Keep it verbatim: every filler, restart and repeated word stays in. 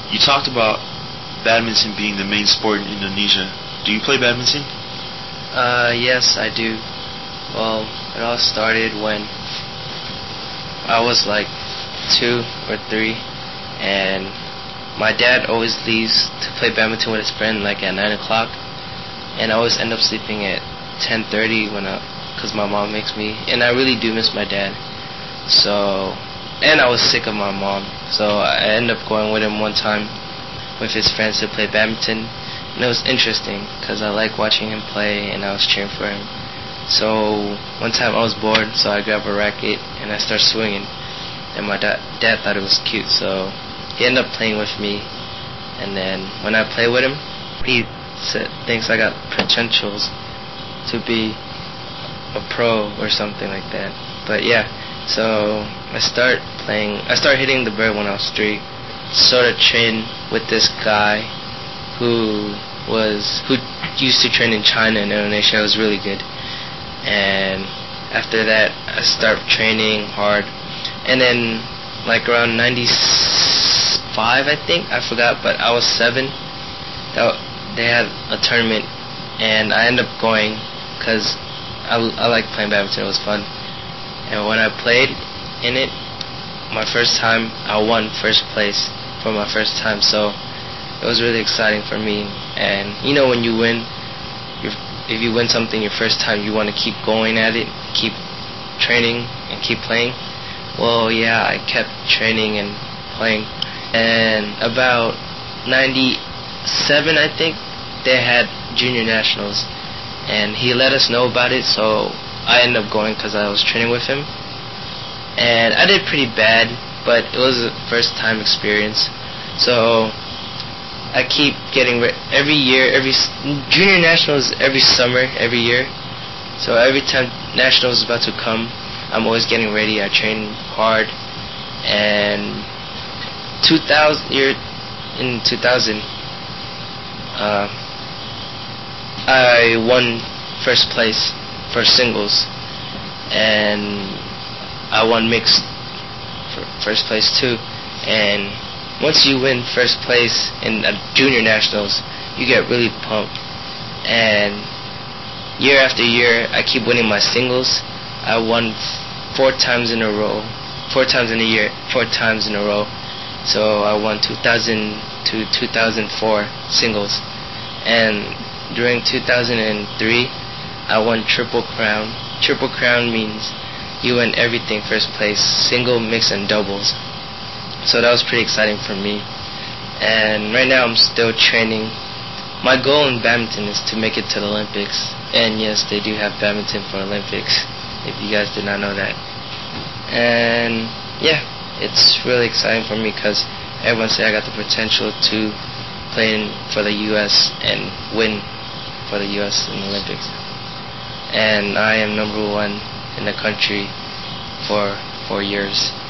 You talked about badminton being the main sport in Indonesia. Do you play badminton? Uh, yes, I do. Well, it all started when I was like two or three, and my dad always leaves to play badminton with his friend like at nine o'clock, and I always end up sleeping at ten thirty when I, cause my mom makes me, and I really do miss my dad. So, and I was sick of my mom, so I ended up going with him one time with his friends to play badminton, and it was interesting because I like watching him play and I was cheering for him. So one time I was bored, so I grabbed a racket and I started swinging, and my da- dad thought it was cute, so he ended up playing with me. And then when I play with him, he said, thinks I got potentials to be a pro or something like that. But yeah, so I start playing. I started hitting the bird when I was three. Sort of trained with this guy who was who used to train in China and Indonesia. It was really good. And after that, I started training hard. And then, like around ninety-five, I think, I forgot, but I was seven. They had a tournament, and I ended up going because I, I liked playing badminton. It was fun. And when I played in it, my first time, I won first place for my first time. So it was really exciting for me. And you know, when you win, you're, if you win something your first time, you want to keep going at it, keep training and keep playing. Well, yeah, I kept training and playing. And about ninety-seven, I think, they had junior nationals, and he let us know about it, so I ended up going because I was training with him. And I did pretty bad, but it was a first time experience. So I keep getting re- every year, every junior nationals every summer, every year. So every time nationals is about to come, I'm always getting ready. I train hard. And two thousand year in two thousand, uh, I won first place for singles, and I won mixed for first place too. And once you win first place in a junior nationals, you get really pumped. And year after year, I keep winning my singles. I won four times in a row, four times in a year, four times in a row. So I won two thousand to two thousand four singles. And during two thousand three, I won Triple Crown. Triple Crown means you win everything first place, single, mix, and doubles. So that was pretty exciting for me. And right now I'm still training. My goal in badminton is to make it to the Olympics. And yes, they do have badminton for Olympics, if you guys did not know that. And yeah, it's really exciting for me because everyone said I got the potential to play in, for the U S and win for the U S in the Olympics. And I am number one in the country for four years.